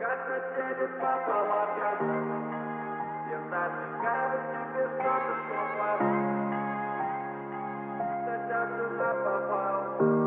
ткань разделит пополам я задвигаю тебе что-то снова. Кстати, всё наповал.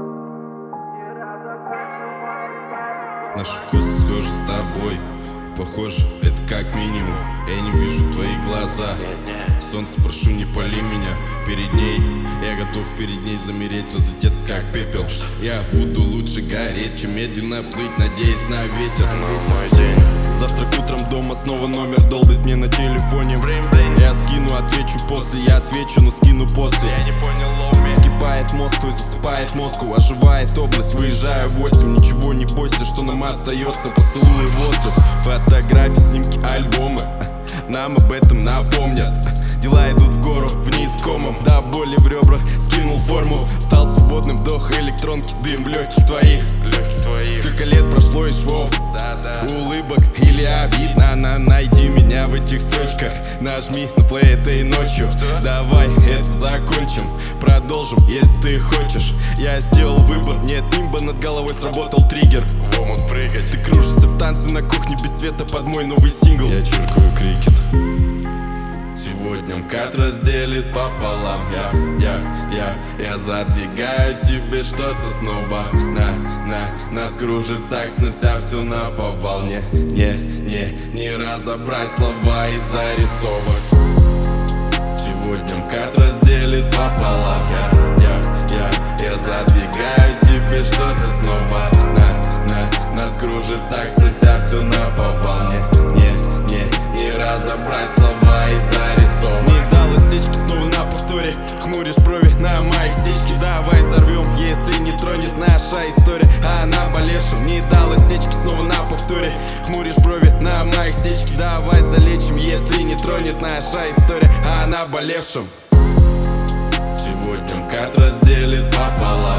Не разобрать, но мои пальцы. Наш вкус схож с тобой, похоже, это как минимум. Я не вижу твои глаза. Солнце, прошу, не пали меня перед ней. Я готов перед ней замереть, разлететься как пепел. Я буду лучше гореть, чем медленно плыть, надеясь на ветер. Но мой день. Завтра утром дома снова номер долбит мне на телефоне. Я скину, отвечу после, я отвечу, но скину после. Я не понял, лоуми. Скипает Москву, засыпает Москву, оживает область, выезжаю в 8. Ничего не бойся, что нам остается, поцелуй воздух. Фотографии, снимки, альбомы нам об этом напомнят. Дела идут в гору, вниз комом, до боли в ребрах. Скинул форму, стал свободным, вдох электронки, дым в легких твоих. Сколько лет прошло и швов, улыбок или обид. Найди меня в этих строчках, нажми на плей этой ночью. Давай это закончим, продолжим, если ты хочешь. Я сделал выбор, нет нимба, над головой сработал триггер. В омут прыгать. Ты кружишься в танце на кухне без света под мой новый сингл. Я чиркаю крикет. Сегодня МКАД разделит пополам. Я задвигаю тебе что-то снова. Нас кружит так, снося все наповал. Не разобрать слова из зарисовок. Сегодня МКАД разделит пополам. Я задвигаю тебе что-то снова. Нас кружит так, снося все наповал. Не разобрать слова из зарисовок. Не дал осечки снова на повторе. Хмуришь брови на моих сечке. Давай взорвем, если не тронет наша история о наболевшем. Не дал осечки снова на повторе. Хмуришь брови на моих сечке. Давай залечим, если не тронет наша история о наболевшем. Сегодня МКАД разделит пополам.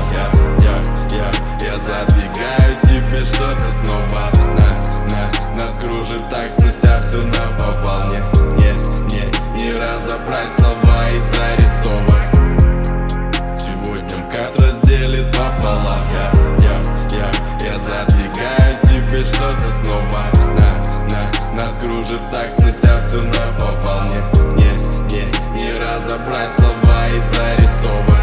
Я задвигаю тебе что-то снова. Нас кружит так, снося все наповал. Не разобрать слова из зарисовок. Сегодня МКАД разделит пополам. Я задвигаю тебе что-то снова. Нас кружит так, снося все наповал. Не разобрать слова из зарисовок.